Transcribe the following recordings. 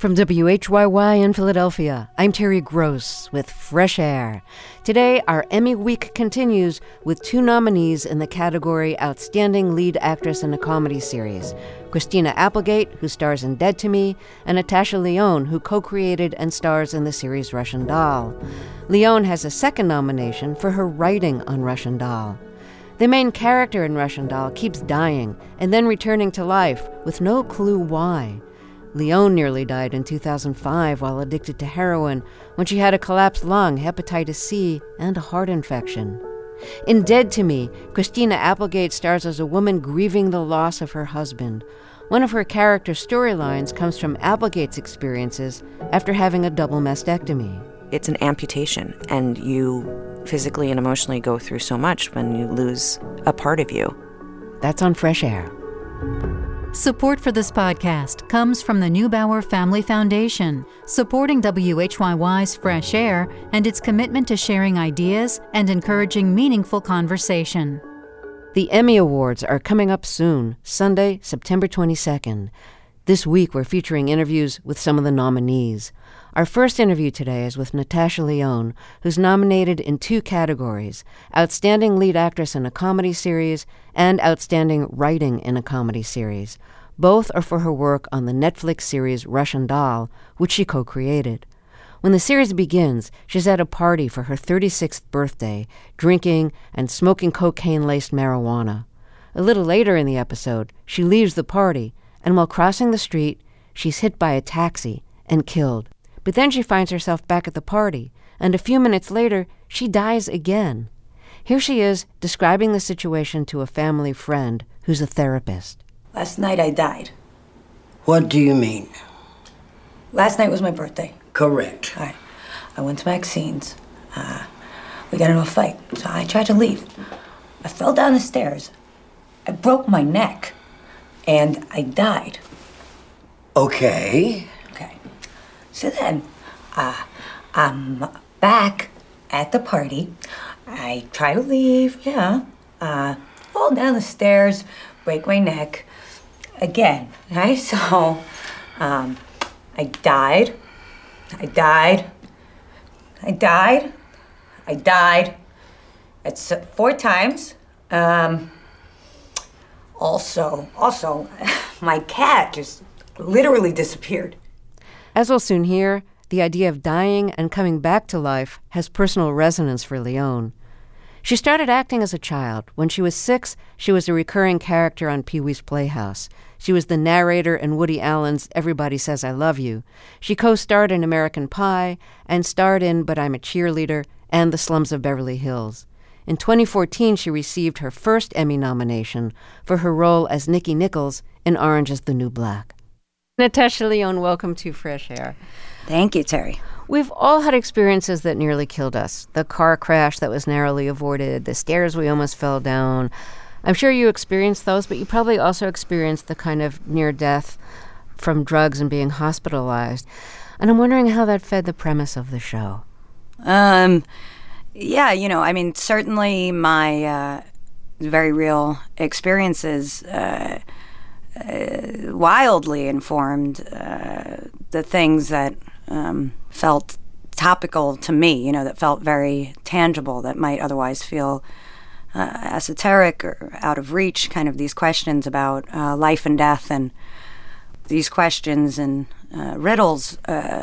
From WHYY in Philadelphia, I'm Terry Gross with Fresh Air. Today, our Emmy week continues with two nominees in the category Outstanding Lead Actress in a Comedy Series: Christina Applegate, who stars in Dead to Me, and Natasha Lyonne, who co-created and stars in the series Russian Doll. Lyonne has a second nomination for her writing on Russian Doll. The main character in Russian Doll keeps dying and then returning to life with no clue why. Lyonne nearly died in 2005 while addicted to heroin when she had a collapsed lung, hepatitis C, and a heart infection. In Dead to Me, Christina Applegate stars as a woman grieving the loss of her husband. One of her character storylines comes from Applegate's experiences after having a double mastectomy. It's an amputation, and you physically and emotionally go through so much when you lose a part of you. That's on Fresh Air. Support for this podcast comes from the Neubauer Family Foundation, supporting WHYY's Fresh Air and its commitment to sharing ideas and encouraging meaningful conversation. The Emmy Awards are coming up soon, Sunday, September 22nd. This week, we're featuring interviews with some of the nominees. Our first interview today is with Natasha Lyonne, who's nominated in two categories: Outstanding Lead Actress in a Comedy Series and Outstanding Writing in a Comedy Series. Both are for her work on the Netflix series Russian Doll, which she co-created. When the series begins, she's at a party for her 36th birthday, drinking and smoking cocaine-laced marijuana. A little later in the episode, she leaves the party, and while crossing the street, she's hit by a taxi and killed. But then she finds herself back at the party, and a few minutes later, she dies again. Here she is describing the situation to a family friend who's a therapist. Last night I died. What do you mean? Last night was my birthday. Correct. All right. I went to Maxine's. We got into a fight, so I tried to leave. I fell down the stairs. I broke my neck, and I died. Okay. Okay. So then, I'm back at the party. I try to leave, fall down the stairs, break my neck again, right? So, I died. That's 4 times. Also, my cat just literally disappeared. As we'll soon hear, the idea of dying and coming back to life has personal resonance for Lyonne. She started acting as a child. When she was 6, she was a recurring character on Pee-wee's Playhouse. She was the narrator in Woody Allen's Everybody Says I Love You. She co-starred in American Pie and starred in But I'm a Cheerleader and The Slums of Beverly Hills. In 2014, she received her first Emmy nomination for her role as Nikki Nichols in Orange is the New Black. Natasha Lyonne, welcome to Fresh Air. Thank you, Terry. We've all had experiences that nearly killed us. The car crash that was narrowly avoided, the stairs we almost fell down. I'm sure you experienced those, but you probably also experienced the kind of near death from drugs and being hospitalized. And I'm wondering how that fed the premise of the show. Certainly my very real experiences wildly informed the things that felt topical to me, that felt very tangible, that might otherwise feel esoteric or out of reach, kind of these questions about life and death, and these questions and riddles,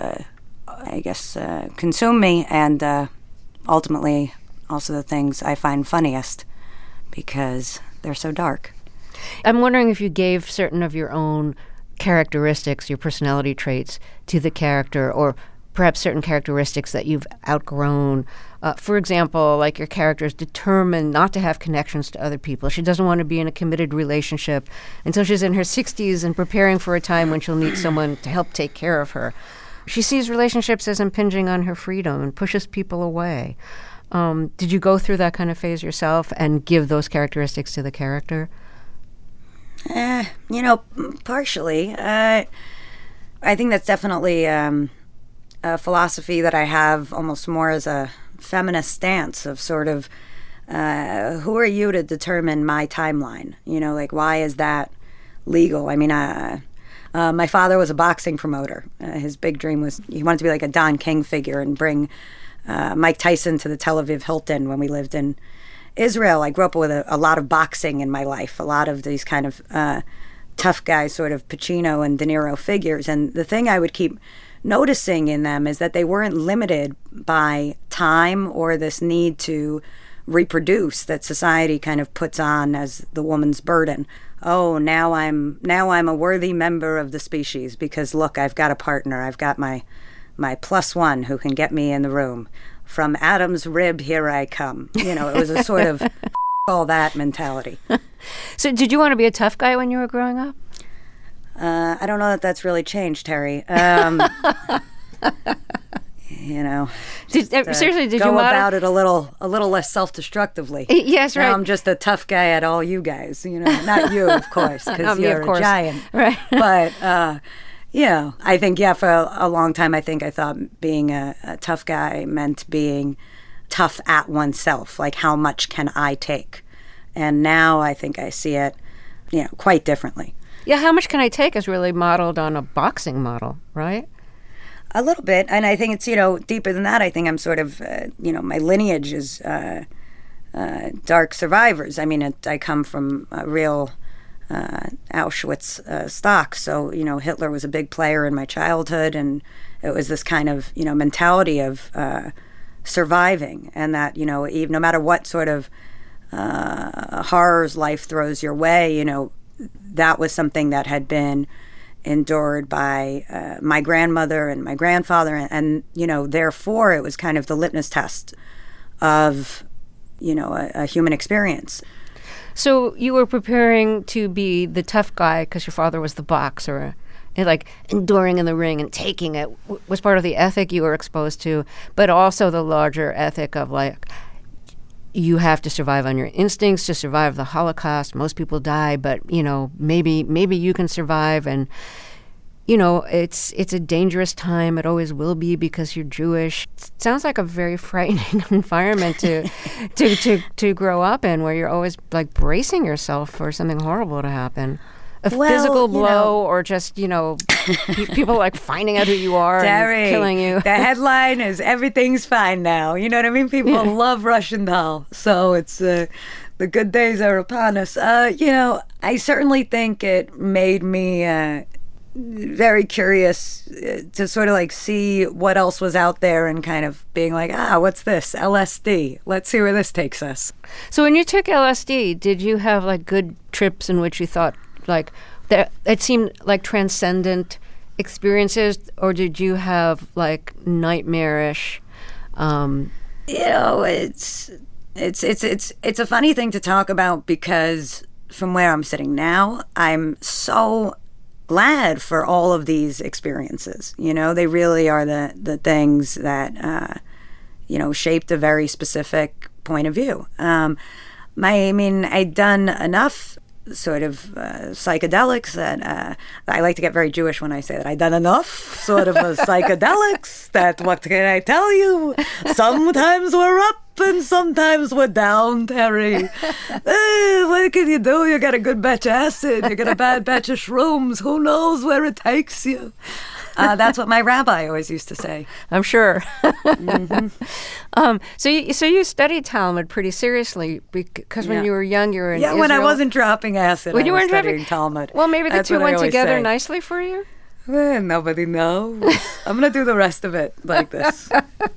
consume me, and ultimately also the things I find funniest because they're so dark. I'm wondering if you gave certain of your own characteristics, your personality traits, to the character, or perhaps certain characteristics that you've outgrown. For example, like your character is determined not to have connections to other people. She doesn't want to be in a committed relationship until she's in her 60s and preparing for a time when she'll need someone to help take care of her. She sees relationships as impinging on her freedom and pushes people away. Did you go through that kind of phase yourself and give those characteristics to the character? Partially. I think that's definitely a philosophy that I have almost more as a feminist stance of sort of, who are you to determine my timeline? Why is that legal? I mean, My father was a boxing promoter. His big dream was he wanted to be like a Don King figure and bring Mike Tyson to the Tel Aviv Hilton when we lived in Israel. I grew up with a lot of boxing in my life, a lot of these kind of tough guys, sort of Pacino and De Niro figures. And the thing I would keep noticing in them is that they weren't limited by time or this need to reproduce that society kind of puts on as the woman's burden. Oh, now I'm a worthy member of the species because look, I've got a partner. I've got my plus one who can get me in the room. From Adam's rib, here I come. You know, it was a sort of all that mentality. So did you want to be a tough guy when you were growing up? I don't know that that's really changed, Terry. You know, seriously, did go you about it a little less self-destructively? Yes, right. Now I'm just a tough guy at all you guys. You know, not you, of course, because you're a giant. Right. But you know, I think for a long time, I thought being a tough guy meant being tough at oneself. Like, how much can I take? And now I think I see it, you know, quite differently. Yeah, how much can I take is really modeled on a boxing model, right? A little bit. And I think it's, you know, deeper than that. I think I'm sort of, you know, my lineage is dark survivors. I mean, I come from a real Auschwitz stock. So, you know, Hitler was a big player in my childhood. And it was this kind of, you know, mentality of surviving. And that, you know, even no matter what sort of horrors life throws your way, you know, that was something that had been endured by my grandmother and my grandfather. And, you know, therefore it was kind of the litmus test of, you know, a human experience. So you were preparing to be the tough guy because your father was the boxer. And like enduring in the ring and taking it was part of the ethic you were exposed to, but also the larger ethic of like, you have to survive on your instincts to survive the Holocaust. Most people die, but, you know, maybe you can survive. And, you know, it's a dangerous time. It always will be because you're Jewish. It sounds like a very frightening environment to grow up in, where you're always like bracing yourself for something horrible to happen. A physical blow, or just, you know, people like finding out who you are Terry, and killing you. The headline is everything's fine now. You know what I mean? People love Russian Doll. So it's the good days are upon us. You know, I certainly think it made me very curious to sort of like see what else was out there and kind of being like, what's this? LSD. Let's see where this takes us. So when you took LSD, did you have like good trips in which you thought, like, that it seemed like transcendent experiences, or did you have like nightmarish? You know, it's a funny thing to talk about because from where I'm sitting now, I'm so glad for all of these experiences. You know, they really are the things that you know, shaped a very specific point of view. I'd done enough sort of psychedelics that I like to get very Jewish when I say that. I've done enough sort of psychedelics that, what can I tell you? Sometimes we're up and sometimes we're down, Terry. What can you do? You got a good batch of acid, you got a bad batch of shrooms. Who knows where it takes you? That's what my rabbi always used to say. I'm sure. Mm-hmm. So you studied Talmud pretty seriously because when you were young, you were in Israel. When I wasn't dropping acid, I was studying Talmud. Well, maybe the two went together nicely for you? Nobody knows. I'm going to do the rest of it like this.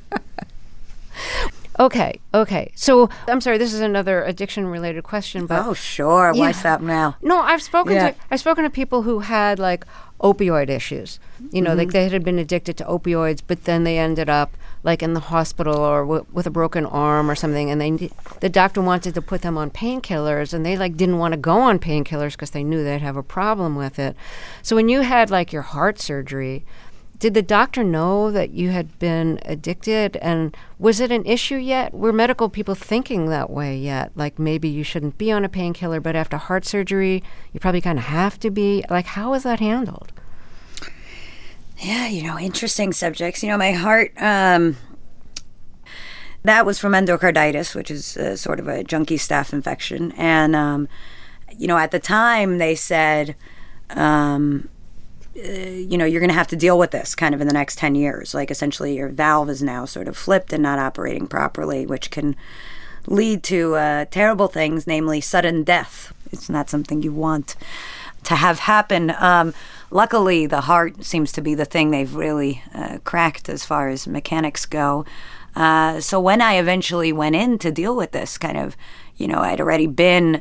Okay. So, I'm sorry, this is another addiction-related question, but... Oh, sure. What's that now? No, I've spoken to people who had, like, opioid issues. You know, like they had been addicted to opioids, but then they ended up, like, in the hospital or with a broken arm or something, and the doctor wanted to put them on painkillers, and they, like, didn't want to go on painkillers because they knew they'd have a problem with it. So when you had, like, your heart surgery... Did the doctor know that you had been addicted, and was it an issue yet? Were medical people thinking that way yet? Like maybe you shouldn't be on a painkiller, but after heart surgery, you probably kind of have to be. Like, how was that handled? Yeah, you know, interesting subjects. You know, my heart, that was from endocarditis, which is sort of a junkie staph infection. And, you know, at the time they said... you're going to have to deal with this kind of in the next 10 years. Like, essentially, your valve is now sort of flipped and not operating properly, which can lead to terrible things, namely sudden death. It's not something you want to have happen. Luckily, the heart seems to be the thing they've really cracked as far as mechanics go. So when I eventually went in to deal with this, kind of, I'd already been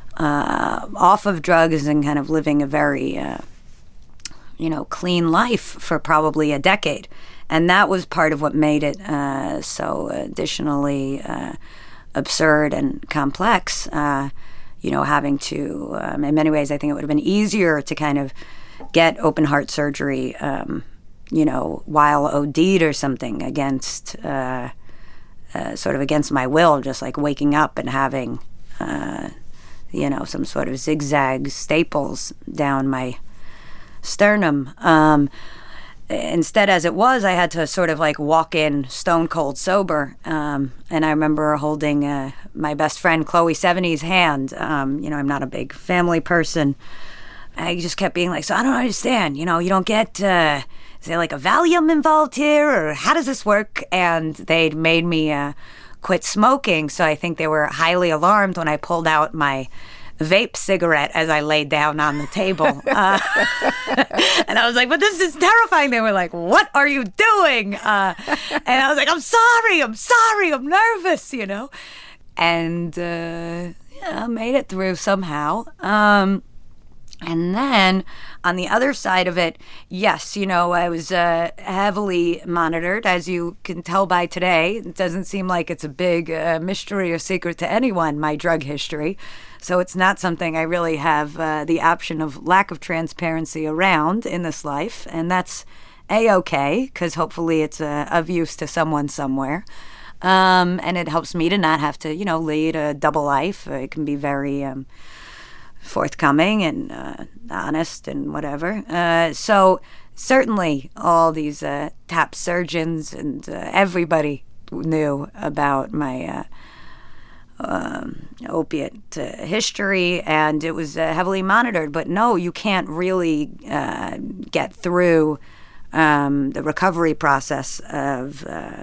off of drugs and kind of living a very, clean life for probably a decade. And that was part of what made it so additionally absurd and complex. Having to, in many ways, I think it would have been easier to kind of get open heart surgery, while OD'd or something against, sort of against my will, just like waking up and having, some sort of zigzag staples down my sternum. Instead, as it was, I had to sort of like walk in stone cold sober. And I remember holding my best friend Chloe 70's hand. I'm not a big family person. I just kept being like, so I don't understand. You don't get, is there like a Valium involved here, or how does this work? And they'd made me quit smoking. So I think they were highly alarmed when I pulled out my vape cigarette as I laid down on the table. And I was like, but this is terrifying. They were like, what are you doing? And I was like, I'm sorry, I'm nervous, And I made it through somehow. And then on the other side of it, yes, I was heavily monitored, as you can tell by today. It doesn't seem like it's a big mystery or secret to anyone, my drug history. So it's not something I really have the option of lack of transparency around in this life. And that's A-okay, because hopefully it's of use to someone somewhere. And it helps me to not have to, lead a double life. It can be very forthcoming and honest and whatever. So certainly all these top surgeons and everybody knew about my opiate history, and it was heavily monitored. But no, you can't really get through the recovery process of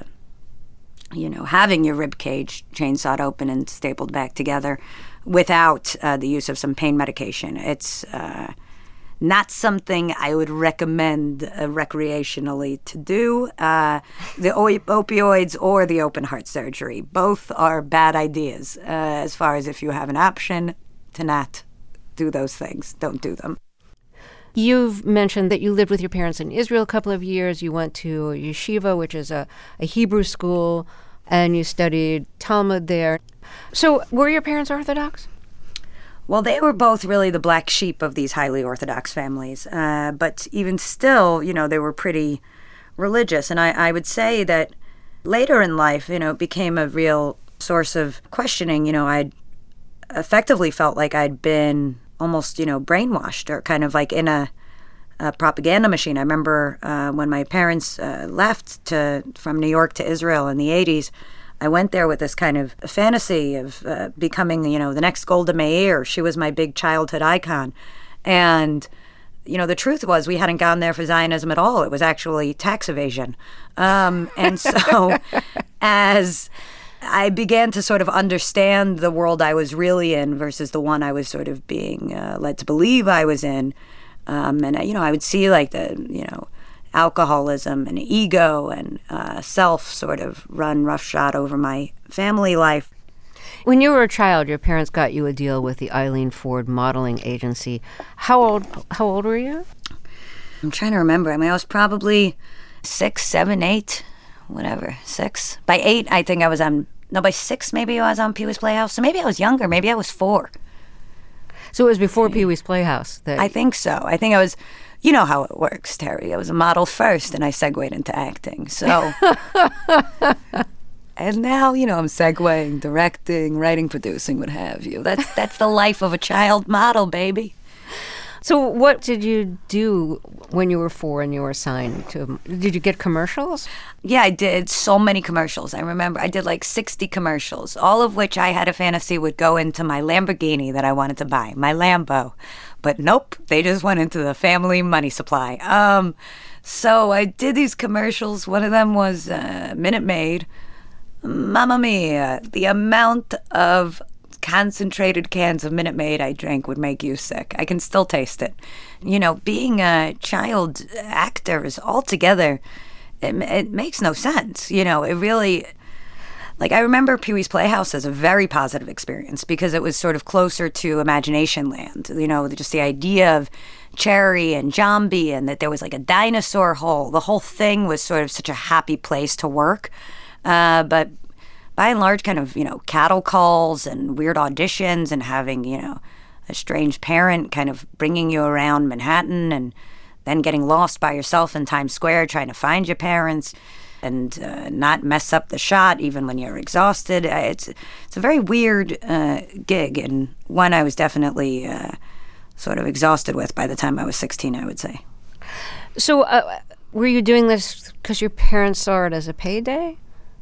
having your rib cage chainsawed open and stapled back together without the use of some pain medication. It's not something I would recommend recreationally to do. The opioids or the open heart surgery, both are bad ideas as far as if you have an option to not do those things, don't do them. You've mentioned that you lived with your parents in Israel a couple of years. You went to yeshiva, which is a Hebrew school, and you studied Talmud there. So were your parents Orthodox? Well, they were both really the black sheep of these highly Orthodox families. But even still, they were pretty religious. And I would say that later in life, it became a real source of questioning. I'd effectively felt like I'd been almost, brainwashed or kind of like in a propaganda machine. I remember when my parents left from New York to Israel in the 80s, I went there with this kind of fantasy of becoming, the next Golda Meir. She was my big childhood icon. And, the truth was we hadn't gone there for Zionism at all. It was actually tax evasion. And so as I began to sort of understand the world I was really in versus the one I was sort of being led to believe I was in, and, I would see like the, alcoholism and ego and self sort of run roughshod over my family life. When you were a child, your parents got you a deal with the Eileen Ford Modeling Agency. How old were you? I'm trying to remember. I was probably 6, 7, 8, whatever, 6. By 8, I think I was by 6 maybe I was on Pee Wee's Playhouse. So maybe I was younger. Maybe I was 4. So it was before Pee Wee's Playhouse? I think so. I think I was... You know how it works, Terry. I was a model first, and I segued into acting. So, and now, I'm segueing, directing, writing, producing, what have you. That's the life of a child model, baby. So what did you do when you were 4 and you were assigned to? Did you get commercials? Yeah, I did so many commercials. I remember I did like 60 commercials, all of which I had a fantasy would go into my Lamborghini that I wanted to buy, my Lambo. But nope, they just went into the family money supply. So I did these commercials. One of them was Minute Maid. Mamma mia, the amount of concentrated cans of Minute Maid I drank would make you sick. I can still taste it. You know, being a child actor is altogether, it makes no sense. You know, it really, like, I remember Pee-wee's Playhouse as a very positive experience because it was sort of closer to Imagination Land. You know, just the idea of Cherry and Jambi and that there was like a dinosaur hole. The whole thing was sort of such a happy place to work. But by and large, kind of, you know, cattle calls and weird auditions and having, you know, a strange parent kind of bringing you around Manhattan and then getting lost by yourself in Times Square trying to find your parents and not mess up the shot even when you're exhausted. It's a very weird gig, and one I was definitely sort of exhausted with by the time I was 16, I would say. So were you doing this because your parents saw it as a payday?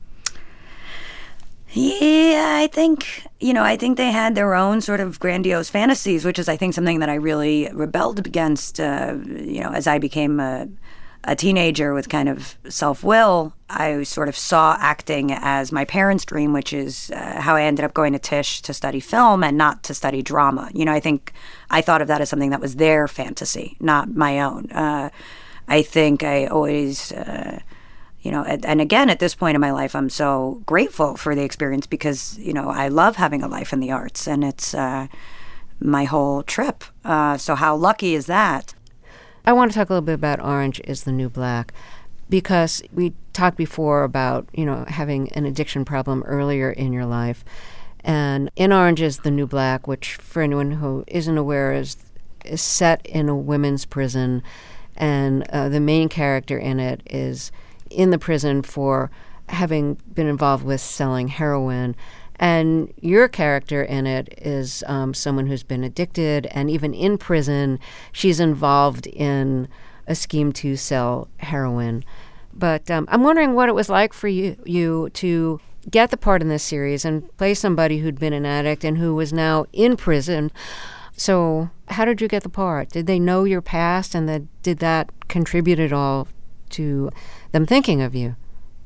Yeah, I think they had their own sort of grandiose fantasies, which is, I think, something that I really rebelled against, as I became a teenager with kind of self-will. I sort of saw acting as my parents' dream, which is how I ended up going to Tisch to study film and not to study drama. You know, I think I thought of that as something that was their fantasy, not my own. I think I always... and again, at this point in my life, I'm so grateful for the experience because, you know, I love having a life in the arts and it's my whole trip. So how lucky is that? I want to talk a little bit about Orange is the New Black because we talked before about, you know, having an addiction problem earlier in your life. And in Orange is the New Black, which for anyone who isn't aware is set in a women's prison. And the main character in it is in the prison for having been involved with selling heroin. And your character in it is someone who's been addicted, and even in prison, she's involved in a scheme to sell heroin. But I'm wondering what it was like for you to get the part in this series and play somebody who'd been an addict and who was now in prison. So how did you get the part? Did they know your past, and did that contribute at all to them thinking of you?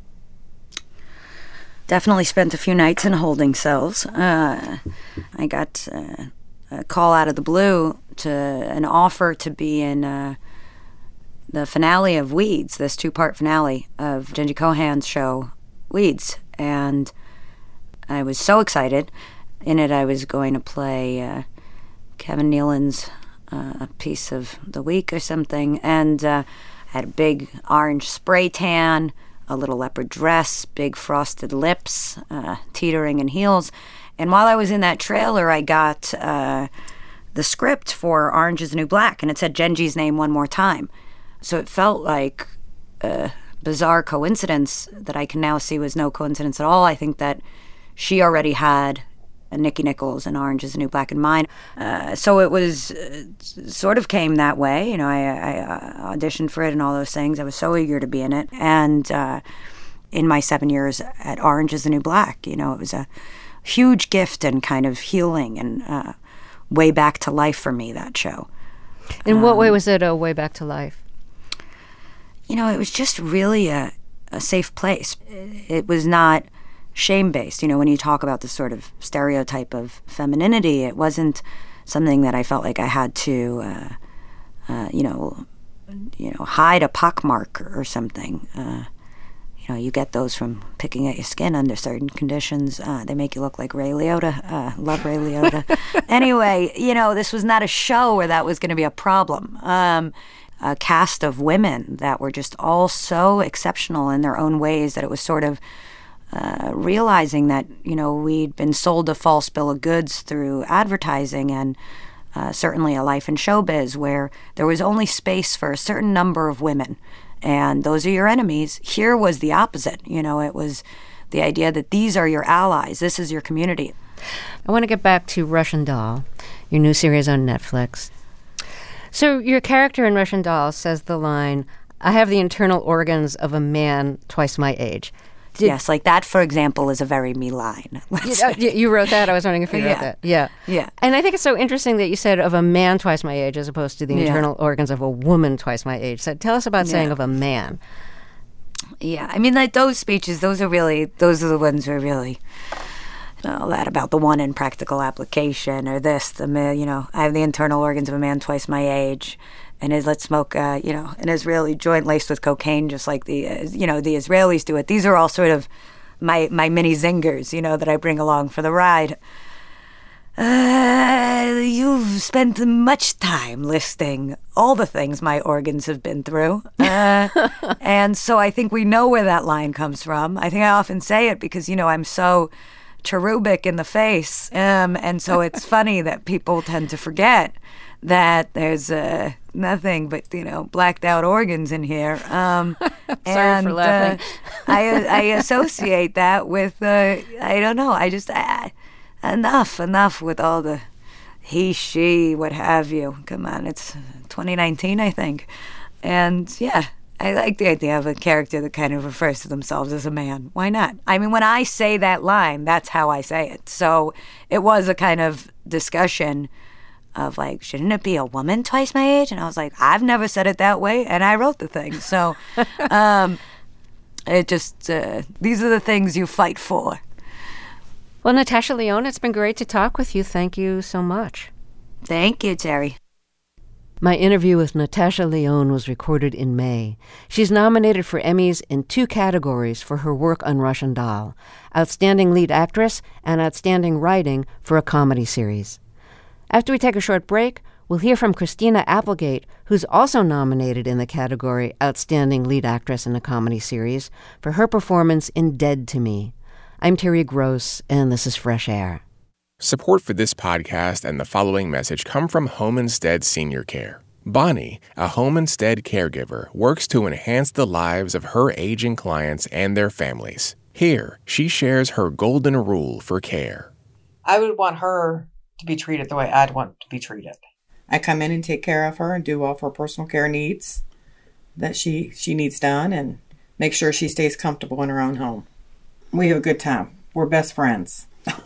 Definitely spent a few nights in holding cells. I got a call out of the blue to an offer to be in the finale of Weeds, this 2-part finale of Jenji Kohan's show, Weeds. And I was so excited. In it, I was going to play Kevin Nealon's piece of the week or something. And I had a big orange spray tan, a little leopard dress, big frosted lips, teetering in heels. And while I was in that trailer, I got the script for Orange is the New Black, and it said Jenji's name one more time. So it felt like a bizarre coincidence that I can now see was no coincidence at all. I think that she already had Nikki Nichols and Orange is the New Black in mind. So it was sort of came that way. You know, I auditioned for it and all those things. I was so eager to be in it. And in my 7 years at Orange is the New Black, you know, it was a huge gift and kind of healing and way back to life for me, that show. In what way was it a way back to life? You know, it was just really a safe place. It was not shame-based. You know, when you talk about this sort of stereotype of femininity, it wasn't something that I felt like I had to, hide a pockmark or something. You know, you get those from picking at your skin under certain conditions. They make you look like Ray Liotta. Love Ray Liotta. Anyway, you know, this was not a show where that was going to be a problem. A cast of women that were just all so exceptional in their own ways that it was sort of realizing that, you know, we'd been sold a false bill of goods through advertising and certainly a life in showbiz where there was only space for a certain number of women. And those are your enemies. Here was the opposite. You know, it was the idea that these are your allies. This is your community. I want to get back to Russian Doll, your new series on Netflix. So your character in Russian Doll says the line, "I have the internal organs of a man twice my age." Yes, like that, for example, is a very me line. You wrote that? I was wondering if you wrote that. Yeah. Yeah. And I think it's so interesting that you said of a man twice my age as opposed to the internal organs of a woman twice my age. So tell us about saying of a man. Yeah, I mean, like those speeches, those are the ones where really, that about the one in practical application or this, I have the internal organs of a man twice my age. And let's smoke, an Israeli joint laced with cocaine, just like the Israelis do it. These are all sort of my mini zingers, that I bring along for the ride. You've spent much time listing all the things my organs have been through. And so I think we know where that line comes from. I think I often say it because, I'm so cherubic in the face. And so it's funny that people tend to forget that there's nothing but blacked out organs in here. Sorry for laughing. I associate that with I don't know. I just enough with all the he, she, what have you. Come on, it's 2019, I think, and I like the idea of a character that kind of refers to themselves as a man. Why not? I mean, when I say that line, that's how I say it. So it was a kind of discussion of like, shouldn't it be a woman twice my age? And I was like, I've never said it that way, and I wrote the thing. So it just, these are the things you fight for. Well, Natasha Lyonne, it's been great to talk with you. Thank you so much. Thank you, Terry. My interview with Natasha Lyonne was recorded in May. She's nominated for Emmys in 2 categories for her work on Russian Doll, Outstanding Lead Actress and Outstanding Writing for a Comedy Series. After we take a short break, we'll hear from Christina Applegate, who's also nominated in the category Outstanding Lead Actress in a Comedy Series for her performance in Dead to Me. I'm Terry Gross, and this is Fresh Air. Support for this podcast and the following message come from Home Instead Senior Care. Bonnie, a Home Instead caregiver, works to enhance the lives of her aging clients and their families. Here, she shares her golden rule for care. I would want her to be treated the way I'd want to be treated. I come in and take care of her and do all of her personal care needs that she needs done and make sure she stays comfortable in her own home. We have a good time. We're best friends.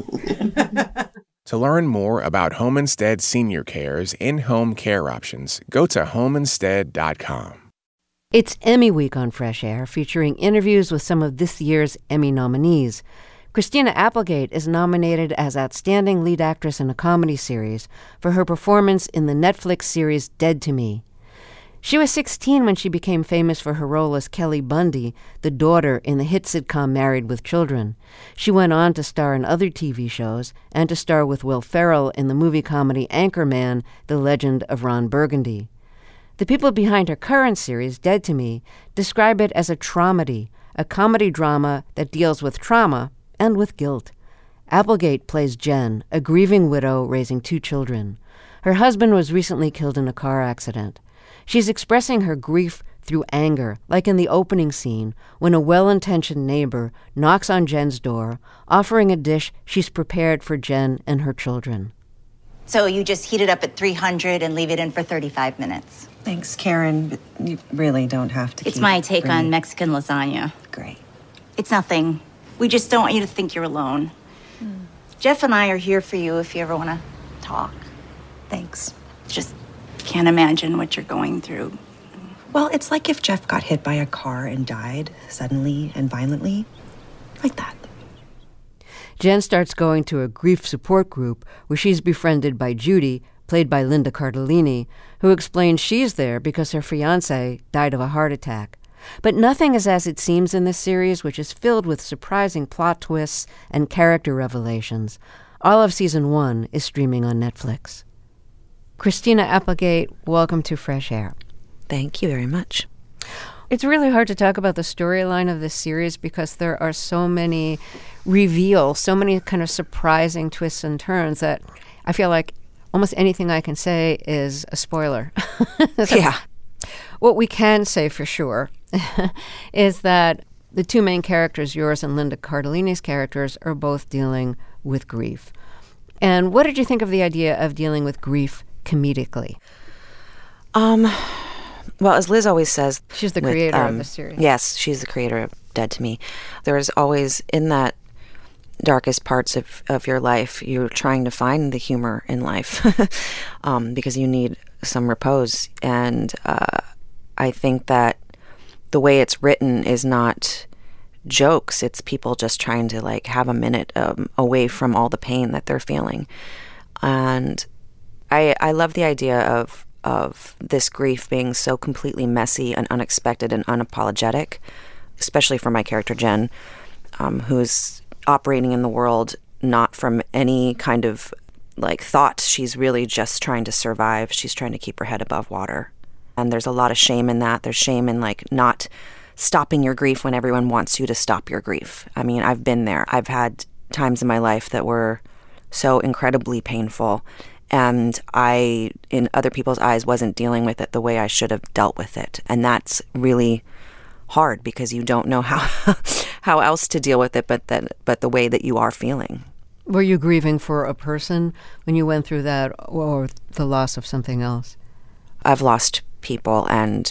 To learn more about Home Instead Senior Care's in-home care options, go to homeinstead.com. It's Emmy Week on Fresh Air, featuring interviews with some of this year's Emmy nominees. Christina Applegate is nominated as Outstanding Lead Actress in a Comedy Series for her performance in the Netflix series Dead to Me. She was 16 when she became famous for her role as Kelly Bundy, the daughter in the hit sitcom Married with Children. She went on to star in other TV shows and to star with Will Ferrell in the movie comedy Anchorman, The Legend of Ron Burgundy. The people behind her current series, Dead to Me, describe it as a traumedy, a comedy drama that deals with trauma and with guilt. Applegate plays Jen, a grieving widow raising 2 children. Her husband was recently killed in a car accident. She's expressing her grief through anger, like in the opening scene, when a well-intentioned neighbor knocks on Jen's door, offering a dish she's prepared for Jen and her children. So you just heat it up at 300 and leave it in for 35 minutes. Thanks, Karen, but you really don't have to. It's my take on Mexican lasagna. Great. It's nothing. We just don't want you to think you're alone. Jeff and I are here for you if you ever want to talk. Thanks. Just can't imagine what you're going through. Well, it's like if Jeff got hit by a car and died suddenly and violently. Like that. Jen starts going to a grief support group where she's befriended by Judy, played by Linda Cardellini, who explains she's there because her fiancé died of a heart attack. But nothing is as it seems in this series, which is filled with surprising plot twists and character revelations. All of Season 1 is streaming on Netflix. Christina Applegate, welcome to Fresh Air. Thank you very much. It's really hard to talk about the storyline of this series because there are so many reveals, so many kind of surprising twists and turns that I feel like almost anything I can say is a spoiler. Yeah. What we can say for sure is that the 2 main characters, yours and Linda Cardellini's characters, are both dealing with grief. And what did you think of the idea of dealing with grief comedically? Well, as Liz always says... She's the creator of the series. Yes, she's the creator of Dead to Me. There's always, in that darkest parts of your life, you're trying to find the humor in life because you need some repose. And I think that the way it's written is not jokes. It's people just trying to like have a minute away from all the pain that they're feeling. And I love the idea of this grief being so completely messy and unexpected and unapologetic, especially for my character Jen, who's operating in the world not from any kind of like thought. She's really just trying to survive. She's trying to keep her head above water. And there's a lot of shame in that. There's shame in like not stopping your grief when everyone wants you to stop your grief. I mean, I've been there. I've had times in my life that were so incredibly painful, and I, in other people's eyes, wasn't dealing with it the way I should have dealt with it. And that's really hard because you don't know how else to deal with it but the way that you are feeling. Were you grieving for a person when you went through that, or the loss of something else? I've lost people and,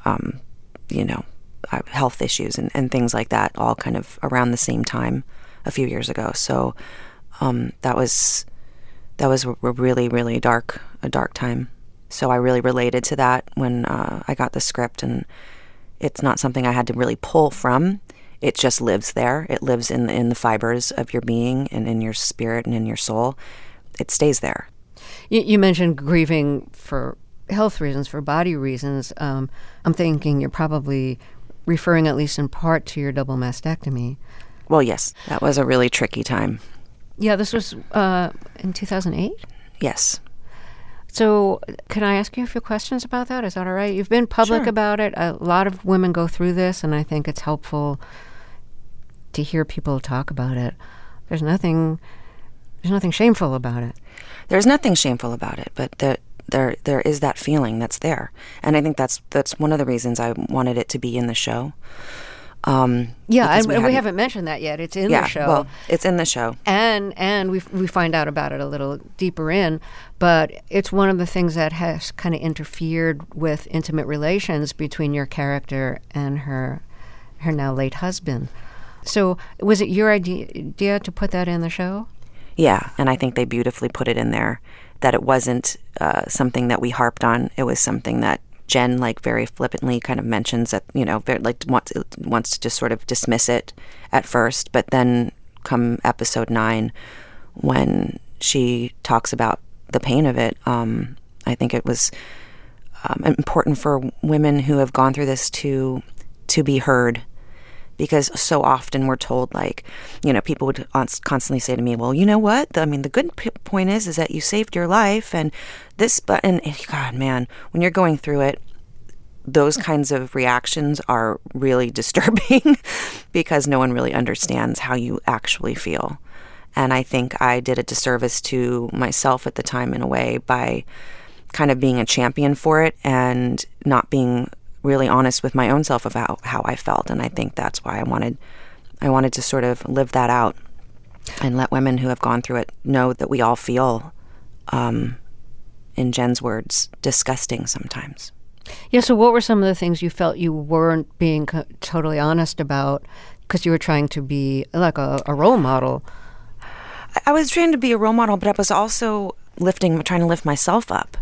health issues and things like that, all kind of around the same time a few years ago. So that was a really, really dark time. So I really related to that when I got the script, and it's not something I had to really pull from. It just lives there. It lives in the fibers of your being and in your spirit and in your soul. It stays there. You mentioned grieving for health reasons, for body reasons. I'm thinking you're probably referring at least in part to your double mastectomy. Well, yes. That was a really tricky time. Yeah, this was in 2008? Yes. So can I ask you a few questions about that? Is that all right? You've been public about it. A lot of women go through this, and I think it's helpful to hear people talk about it. There's nothing shameful about it. There's nothing shameful about it, but there is that feeling that's there. And I think that's one of the reasons I wanted it to be in the show. And we haven't mentioned that yet. It's in the show. Well, it's in the show. And we find out about it a little deeper in, but it's one of the things that has kind of interfered with intimate relations between your character and her now late husband. So was it your idea to put that in the show? Yeah, and I think they beautifully put it in there, that it wasn't something that we harped on. It was something that Jen, like, very flippantly kind of mentions that, wants to just sort of dismiss it at first. But then come episode 9, when she talks about the pain of it, I think it was important for women who have gone through this to be heard. Because so often we're told, like, people would constantly say to me, well, you know what? The good point is that you saved your life and this, and God, man, when you're going through it, those kinds of reactions are really disturbing because no one really understands how you actually feel. And I think I did a disservice to myself at the time in a way by kind of being a champion for it and not being really honest with my own self about how I felt. And I think that's why I wanted to sort of live that out and let women who have gone through it know that we all feel, in Jen's words, disgusting sometimes. Yeah, so what were some of the things you felt you weren't being totally honest about because you were trying to be like a role model? I was trying to be a role model, but I was also trying to lift myself up,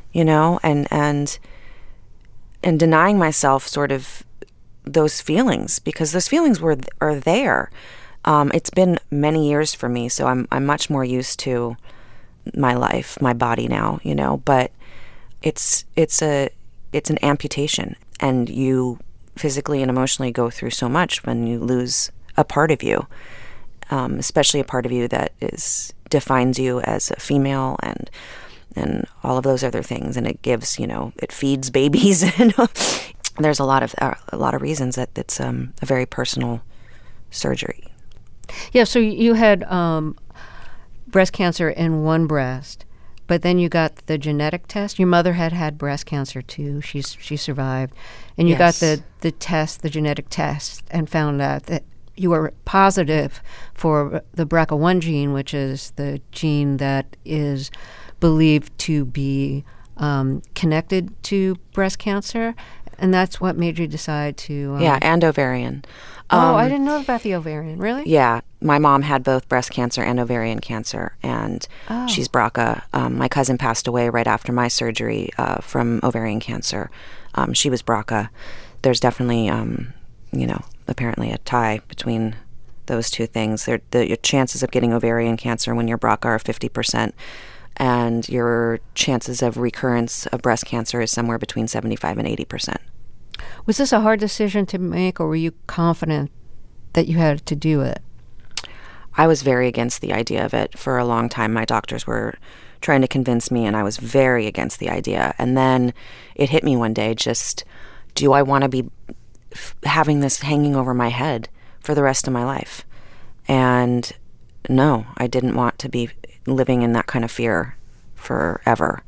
and denying myself sort of those feelings, because those feelings are there. It's been many years for me, so I'm much more used to my life, my body now, but it's an amputation, and you physically and emotionally go through so much when you lose a part of you, especially a part of you that defines you as a female and all of those other things, and it gives, it feeds babies, and there's a lot of reasons that it's a very personal surgery. Yeah, so you had breast cancer in one breast, but then you got the genetic test. Your mother had breast cancer too. She survived, and you got the genetic test, and found out that you were positive for the BRCA1 gene, which is the gene that is believed to be connected to breast cancer, and that's what made you decide to... Yeah, and ovarian. I didn't know about the ovarian. Really? Yeah. My mom had both breast cancer and ovarian cancer, and she's BRCA. My cousin passed away right after my surgery from ovarian cancer. She was BRCA. There's definitely, apparently a tie between those two things. Your chances of getting ovarian cancer when you're BRCA are 50%, and your chances of recurrence of breast cancer is somewhere between 75 and 80%. Was this a hard decision to make, or were you confident that you had to do it? I was very against the idea of it for a long time. My doctors were trying to convince me, and I was very against the idea. And then it hit me one day, just, do I want to be having this hanging over my head for the rest of my life? And no, I didn't want to be living in that kind of fear forever.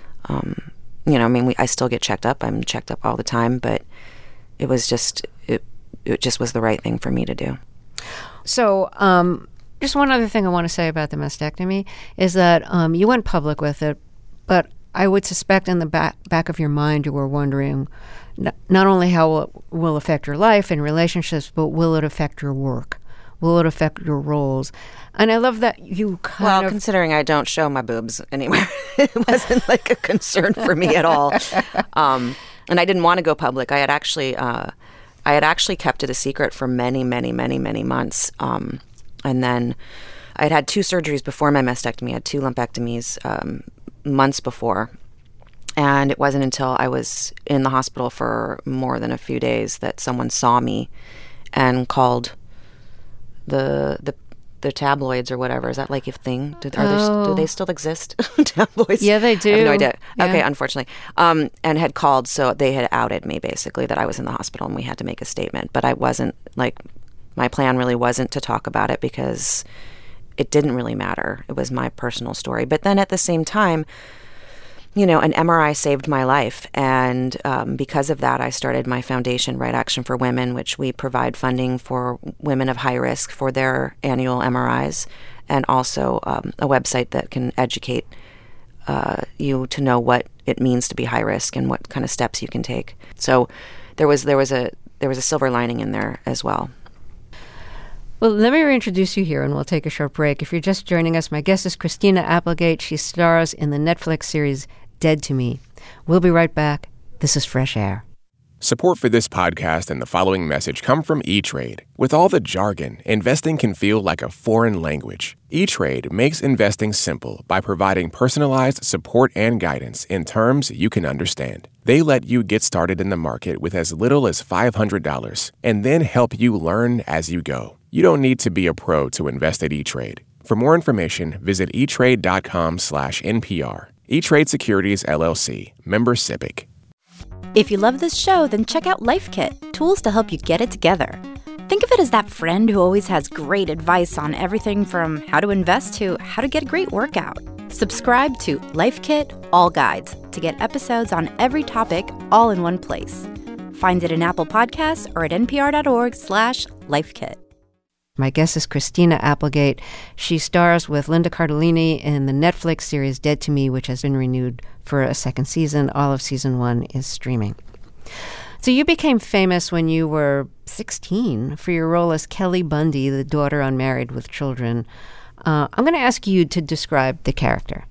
I still get checked up. I'm checked up all the time, but it was just, it just was the right thing for me to do. So, just one other thing I want to say about the mastectomy is that you went public with it, but I would suspect in the back of your mind you were wondering not only how it will affect your life and relationships, but will it affect your work? Will it affect your roles? And I love that you kind of... considering I don't show my boobs anywhere, it wasn't like a concern for me at all. And I didn't want to go public. I had actually kept it a secret for many, many, many, many months. And then I had 2 surgeries before my mastectomy. I had 2 lumpectomies months before. And it wasn't until I was in the hospital for more than a few days that someone saw me and called the tabloids or whatever. Is that like a thing? Do they still exist? Tabloids? Yeah, they do. I have no idea. Yeah. Okay, unfortunately. And had called, so they had outed me basically that I was in the hospital and we had to make a statement. But I wasn't, my plan really wasn't to talk about it because it didn't really matter. It was my personal story. But then at the same time, an MRI saved my life. And because of that, I started my foundation, Right Action for Women, which we provide funding for women of high risk for their annual MRIs, and also a website that can educate you to know what it means to be high risk and what kind of steps you can take. So there was a silver lining in there as well. Well, let me reintroduce you here, and we'll take a short break. If you're just joining us, my guest is Christina Applegate. She stars in the Netflix series Dead to Me. We'll be right back. This is Fresh Air. Support for this podcast and the following message come from E-Trade. With all the jargon, investing can feel like a foreign language. E-Trade makes investing simple by providing personalized support and guidance in terms you can understand. They let you get started in the market with as little as $500 and then help you learn as you go. You don't need to be a pro to invest at E-Trade. For more information, visit etrade.com/NPR. E-Trade Securities, LLC. Member SIPC. If you love this show, then check out Life Kit, tools to help you get it together. Think of it as that friend who always has great advice on everything from how to invest to how to get a great workout. Subscribe to Life Kit All Guides to get episodes on every topic all in one place. Find it in Apple Podcasts or at npr.org/lifekit. My guest is Christina Applegate. She stars with Linda Cardellini in the Netflix series Dead to Me, which has been renewed for a second season. All of season 1 is streaming. So you became famous when you were 16 for your role as Kelly Bundy, the daughter unmarried with children. I'm going to ask you to describe the character.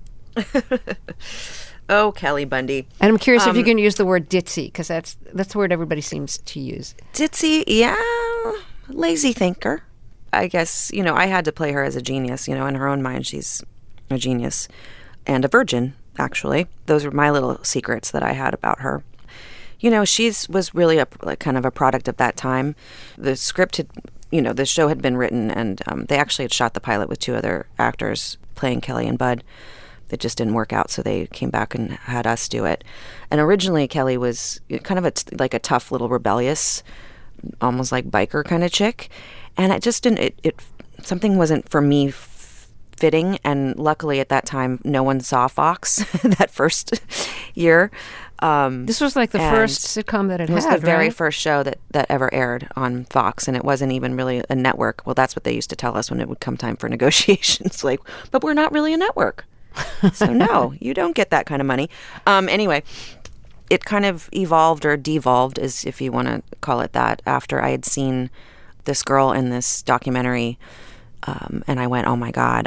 Oh, Kelly Bundy. And I'm curious if you can use the word ditzy, because that's the word everybody seems to use. Ditzy, yeah. Lazy thinker. I guess, I had to play her as a genius. In her own mind, she's a genius and a virgin, actually. Those were my little secrets that I had about her. She was really kind of a product of that time. The script had, the show had been written, and they actually had shot the pilot with 2 other actors playing Kelly and Bud. It just didn't work out, so they came back and had us do it. And originally, Kelly was kind of a tough little rebellious, almost like biker kind of chick, and it just didn't. It something wasn't for me fitting, and luckily at that time, no one saw Fox that first year. This was like the first sitcom that it had, It was the very right? first show that ever aired on Fox, and it wasn't even really a network. Well, that's what they used to tell us when it would come time for negotiations. But we're not really a network. So no, you don't get that kind of money. Anyway, it kind of evolved or devolved, as if you want to call it that, after I had seen this girl in this documentary, and I went, oh my God,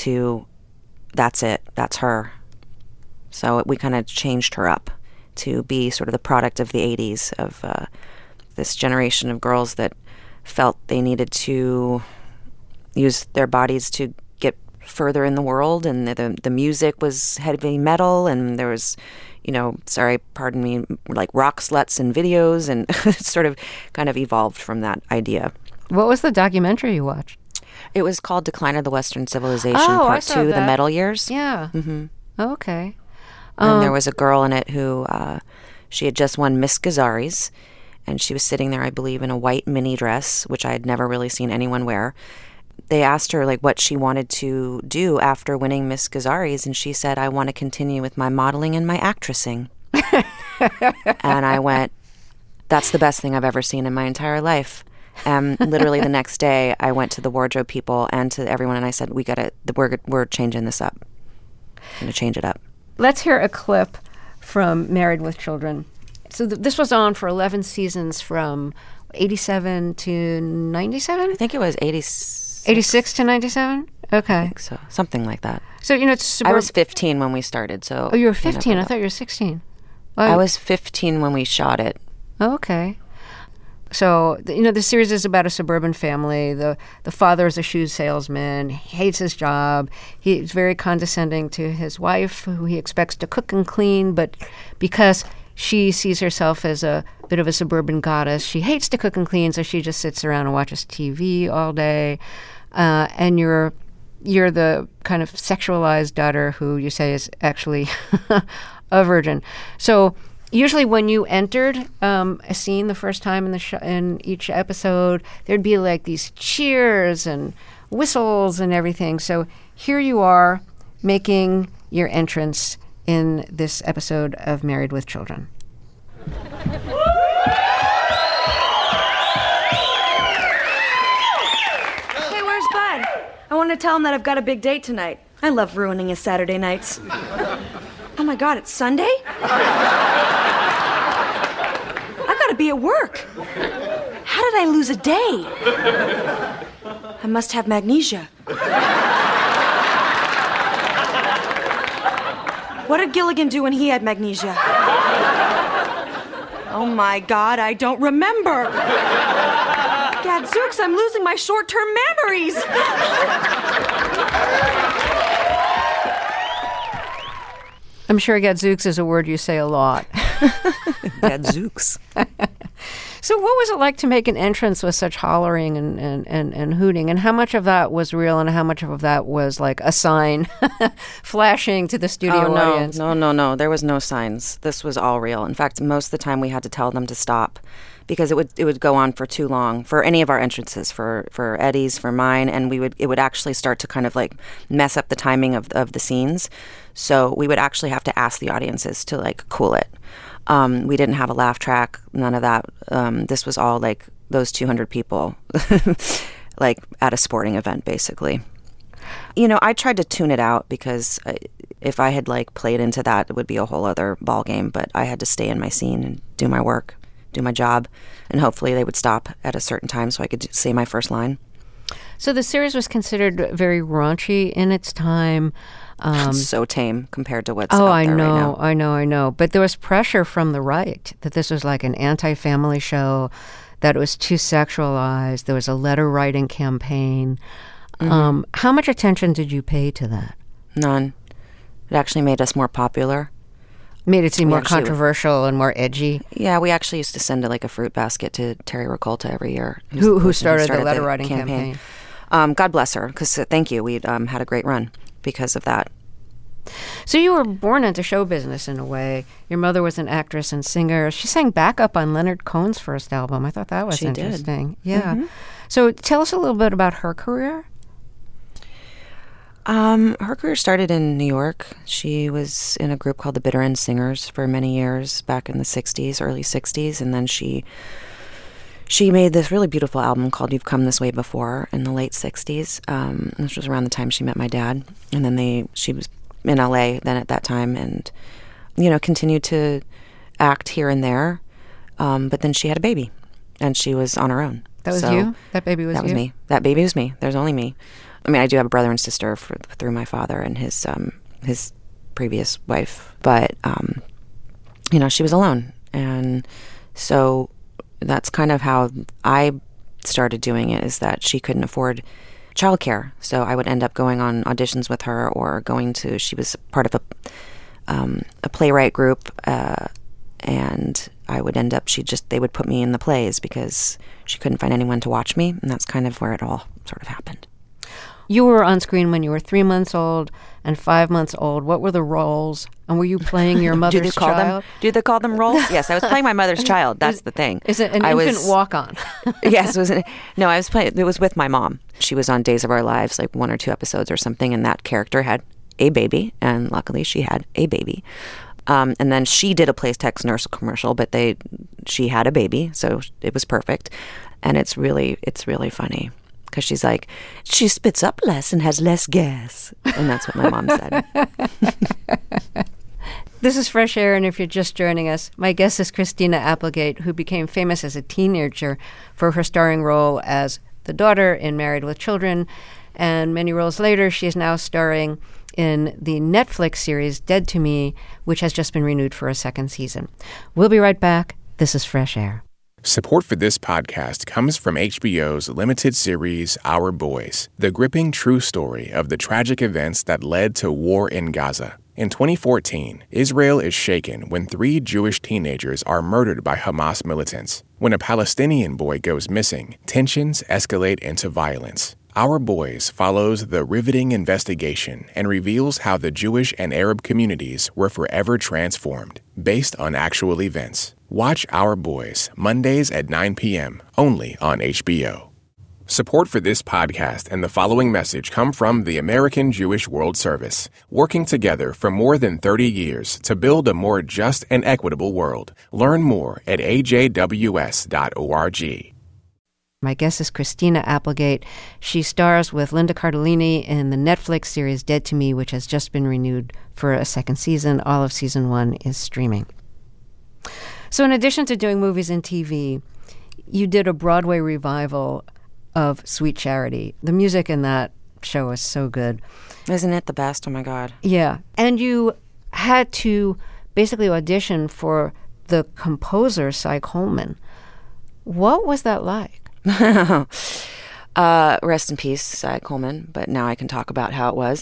that's it, that's her. So we kind of changed her up to be sort of the product of the 80s, of this generation of girls that felt they needed to use their bodies to get further in the world, and the music was heavy metal, and there was, pardon me, like rock sluts and videos, and it sort of kind of evolved from that idea. What was the documentary you watched? It was called Decline of the Western Civilization, Part 2, The Metal Years. Yeah. Mm-hmm. Okay. And there was a girl in it who, she had just won Miss Gazaris, and she was sitting there, I believe, in a white mini dress, which I had never really seen anyone wear. They asked her, like, what she wanted to do after winning Miss Gazaris, and she said, I want to continue with my modeling and my actressing. And I went, that's the best thing I've ever seen in my entire life. And literally the next day, I went to the wardrobe people and to everyone, and I said, we're changing this up. I'm going to change it up. Let's hear a clip from Married with Children. So this was on for 11 seasons from 87 to 97? I think it was 86. 86 to 97? Okay. I think so. Something like that. So, it's... I was 15 when we started, so... Oh, you were 15? I thought you were 16. Well, I was 15 when we shot it. Okay. So, the series is about a suburban family. The father is a shoe salesman, hates his job. He's very condescending to his wife, who he expects to cook and clean, but because she sees herself as a bit of a suburban goddess, she hates to cook and clean, so she just sits around and watches TV all day. And you're the kind of sexualized daughter who you say is actually a virgin. So... Usually when you entered a scene the first time in each episode, there'd be like these cheers and whistles and everything. So here you are making your entrance in this episode of Married with Children. Hey, where's Bud? I want to tell him that I've got a big date tonight. I love ruining his Saturday nights. Oh my God, it's Sunday? I gotta be at work. How did I lose a day? I must have magnesia. What did Gilligan do when he had magnesia? Oh my God, I don't remember. Gadzooks, I'm losing my short-term memories. I'm sure gadzooks is a word you say a lot. Gadzooks. So what was it like to make an entrance with such hollering and hooting? And how much of that was real and how much of that was like a sign flashing to the studio audience? No. There was no signs. This was all real. In fact, most of the time we had to tell them to stop because it would go on for too long for any of our entrances, for Eddie's, for mine, and it would actually start to kind of like mess up the timing of the scenes. So we would actually have to ask the audiences to like cool it. We didn't have a laugh track, none of that. This was all like those 200 people, like at a sporting event, basically. I tried to tune it out because if I had like played into that, it would be a whole other ball game. But I had to stay in my scene and do my work, do my job, and hopefully they would stop at a certain time so I could say my first line. So the series was considered very raunchy in its time. So tame compared to what's out there right now. I know. But there was pressure from the right that this was like an anti-family show, that it was too sexualized. There was a letter writing campaign. Mm-hmm. How much attention did you pay to that? None. It actually made us more popular. Made it seem more controversial and more edgy. Yeah, we actually used to send a fruit basket to Terry Ricolta every year. Who started the letter writing campaign. God bless her, because thank you. We had a great run because of that. So you were born into show business in a way. Your mother was an actress and singer. She sang backup on Leonard Cohen's first album. I thought that was interesting. Yeah. Mm-hmm. So tell us a little bit about her career. Her career started in New York. She was in a group called the Bitter End Singers for many years back in the 60s, early 60s, and then she made this really beautiful album called You've Come This Way Before in the late 60s. This was around the time she met my dad. And then she was in LA then at that time, and, continued to act here and there. But then she had a baby, and she was on her own. That was you? That baby was you? That was me. That baby was me. There's only me. I mean, I do have a brother and sister through my father and his previous wife, but she was alone, and so that's kind of how I started doing it. Is that she couldn't afford childcare, so I would end up going on auditions with her, or she was part of a playwright group, and I would end up. They would put me in the plays because she couldn't find anyone to watch me, and that's kind of where it all sort of happened. You were on screen when you were 3 months old and 5 months old. What were the roles? And were you playing your mother's child? Do they call them roles? Yes, I was playing my mother's child. That's the thing. Is it an infant walk-on? Yes, it was. No, I was playing. It was with my mom. She was on Days of Our Lives, like 1 or 2 episodes or something, and that character had a baby, and luckily she had a baby. And then she did a Playtex nurse commercial, but she had a baby, so it was perfect. And it's really funny. Because she's like, she spits up less and has less gas. And that's what my mom said. This is Fresh Air, and if you're just joining us, my guest is Christina Applegate, who became famous as a teenager for her starring role as the daughter in Married with Children. And many roles later, she is now starring in the Netflix series Dead to Me, which has just been renewed for a 2nd season. We'll be right back. This is Fresh Air. Support for this podcast comes from HBO's limited series Our Boys, the gripping true story of the tragic events that led to war in Gaza. In 2014, Israel is shaken when 3 Jewish teenagers are murdered by Hamas militants. When a Palestinian boy goes missing, tensions escalate into violence. Our Boys follows the riveting investigation and reveals how the Jewish and Arab communities were forever transformed, based on actual events. Watch Our Boys, Mondays at 9 p.m., only on HBO. Support for this podcast and the following message come from the American Jewish World Service, working together for more than 30 years to build a more just and equitable world. Learn more at ajws.org. My guest is Christina Applegate. She stars with Linda Cardellini in the Netflix series Dead to Me, which has just been renewed for a 2nd season. All of season 1 is streaming. So in addition to doing movies and TV, you did a Broadway revival of Sweet Charity. The music in that show is so good. Isn't it the best? Oh, my God. Yeah. And you had to basically audition for the composer, Cy Coleman. What was that like? Rest in peace, Cy Coleman, but now I can talk about how it was.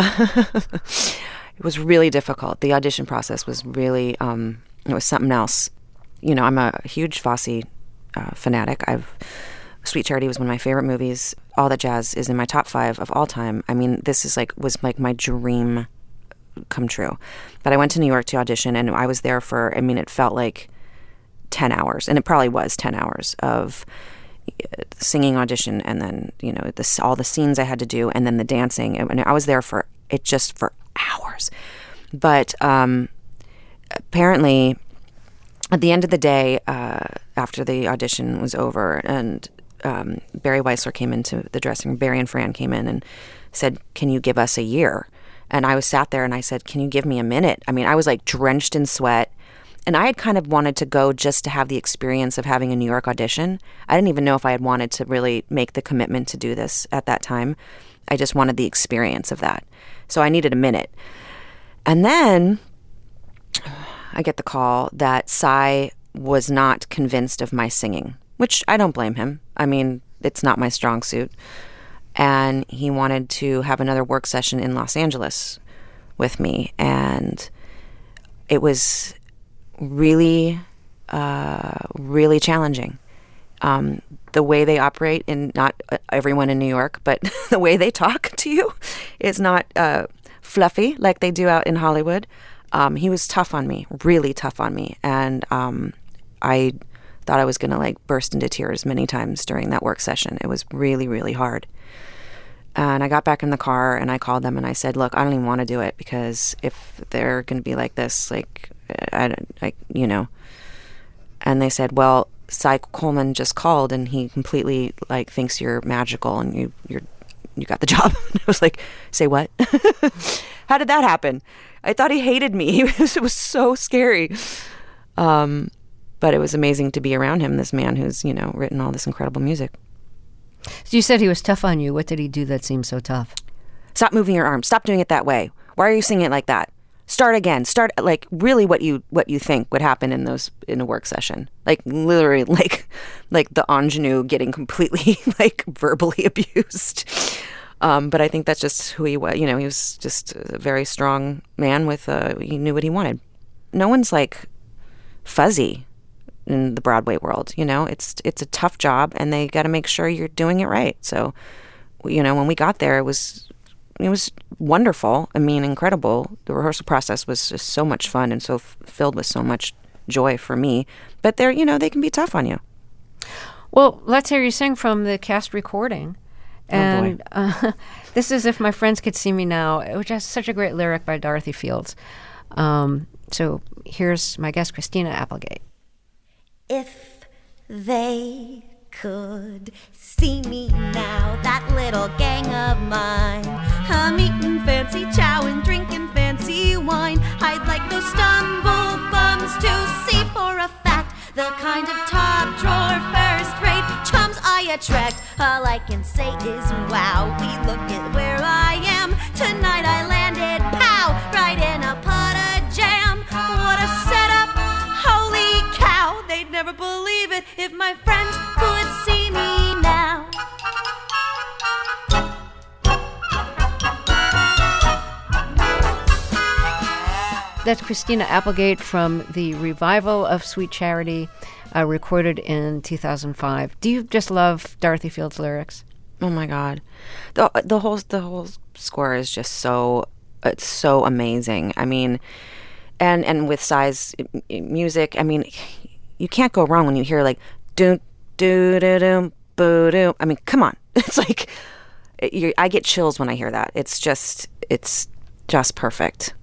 It was really difficult. The audition process was really, it was something else. I'm a huge Fosse fanatic. Sweet Charity was one of my favorite movies. All That Jazz is in my top 5 of all time. I mean, this is was my dream come true. But I went to New York to audition, and I was there for, it felt like 10 hours, and it probably was 10 hours of singing audition, and then all the scenes I had to do, and then the dancing, and I was there for hours. But apparently at the end of the day, after the audition was over, and Barry Weissler came into the dressing room, Barry and Fran came in and said, "Can you give us a year?" And I was sat there and I said, "Can you give me a minute?" I mean, I was like drenched in sweat. And I had kind of wanted to go just to have the experience of having a New York audition. I didn't even know if I had wanted to really make the commitment to do this at that time. I just wanted the experience of that. So I needed a minute. And then I get the call that Cy was not convinced of my singing, which I don't blame him. I mean, it's not my strong suit. And he wanted to have another work session in Los Angeles with me. And it was really, really challenging. The way they operate, and not everyone in New York, but the way they talk to you is not fluffy like they do out in Hollywood. He was tough on me, really tough on me. And I thought I was going to burst into tears many times during that work session. It was really, really hard. And I got back in the car and I called them and I said, "Look, I don't even want to do it, because if they're going to be like this, And they said, "Well, Cy Coleman just called and he completely thinks you're magical and you got the job." And I was like, "Say what?" How did that happen? I thought he hated me. It was so scary. But it was amazing to be around him, this man who's, written all this incredible music. So you said he was tough on you. What did he do that seemed so tough? Stop moving your arms. Stop doing it that way. Why are you singing it like that? Start again. Start like really what you think would happen in a work session. Like literally like the ingenue getting completely like verbally abused. But I think that's just who he was. He was just a very strong man with he knew what he wanted. No one's like fuzzy in the Broadway world. It's a tough job, and they got to make sure you're doing it right. So, when we got there, it was wonderful. I mean, incredible. The rehearsal process was just so much fun and so filled with so much joy for me. But they're, they can be tough on you. Well, let's hear you sing from the cast recording. And this is If My Friends Could See Me Now, which has such a great lyric by Dorothy Fields. So here's my guest, Christina Applegate. If they could see me now, that little gang of mine, I'm eating fancy chow and drinking fancy wine. I'd like those stumble bums to see for a fact the kind of top drawer first-rate chums I attract. All I can say is wow, we look at where I am. Tonight I landed, pow, right in a pot of jam. What a setup, holy cow. They'd never believe it if my friends could see me now. That's Christina Applegate from the revival of Sweet Charity, recorded in 2005. Do you just love Dorothy Fields' lyrics? Oh my God, the whole score is just so amazing. I mean, and with Psy's music, I mean, you can't go wrong when you hear like do do do do boo do. I mean, come on, it's like I get chills when I hear that. It's just perfect.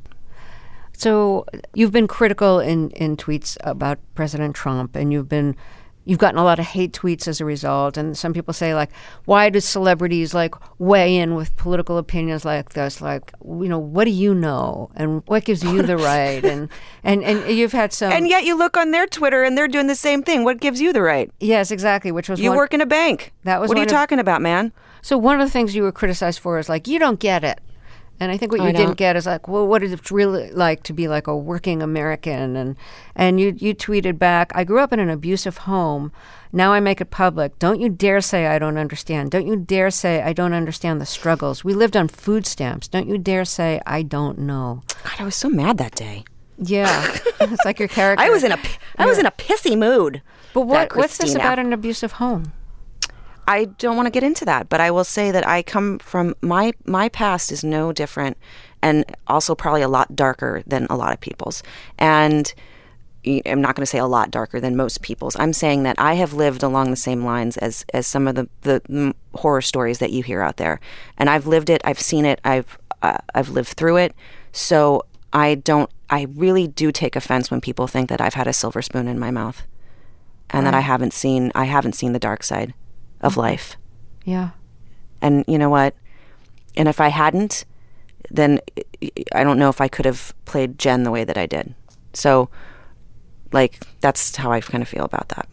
So you've been critical in tweets about President Trump, and you've gotten a lot of hate tweets as a result. And some people say, like, why do celebrities like weigh in with political opinions like this? Like, what do you know, and what gives you the right? And you've had some. And yet you look on their Twitter, and they're doing the same thing. What gives you the right? Yes, exactly. Which was you work in a bank. That was what are you talking about, man? So one of the things you were criticized for is like, you don't get it. And I think what you didn't get is like, well, what is it really like to be like a working American? And you tweeted back, I grew up in an abusive home. Now I make it public. Don't you dare say I don't understand. Don't you dare say I don't understand the struggles. We lived on food stamps. Don't you dare say I don't know. God, I was so mad that day. Yeah. It's like your character. I was in a pissy mood. But what's this about an abusive home? I don't want to get into that, but I will say that I come from my past is no different, and also probably a lot darker than a lot of people's. And I'm not going to say a lot darker than most people's. I'm saying that I have lived along the same lines as some of the horror stories that you hear out there, and I've lived it. I've seen it. I've lived through it. So I really do take offense when people think that I've had a silver spoon in my mouth, and that I haven't seen the dark side of life. Yeah. And you know what? And if I hadn't, then I don't know if I could have played Jen the way that I did. So, like, that's how I kind of feel about that.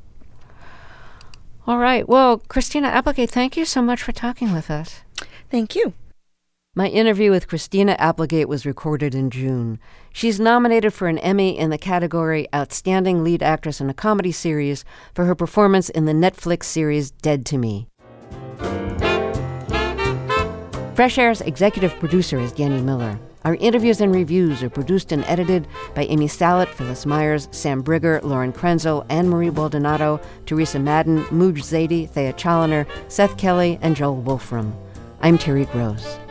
All right. Well, Christina Applegate, thank you so much for talking with us. Thank you. My interview with Christina Applegate was recorded in June. She's nominated for an Emmy in the category Outstanding Lead Actress in a Comedy Series for her performance in the Netflix series Dead to Me. Fresh Air's executive producer is Danny Miller. Our interviews and reviews are produced and edited by Amy Salit, Phyllis Myers, Sam Brigger, Lauren Krenzel, Anne-Marie Baldonado, Teresa Madden, Mooj Zadie, Thea Chaloner, Seth Kelly, and Joel Wolfram. I'm Terry Gross.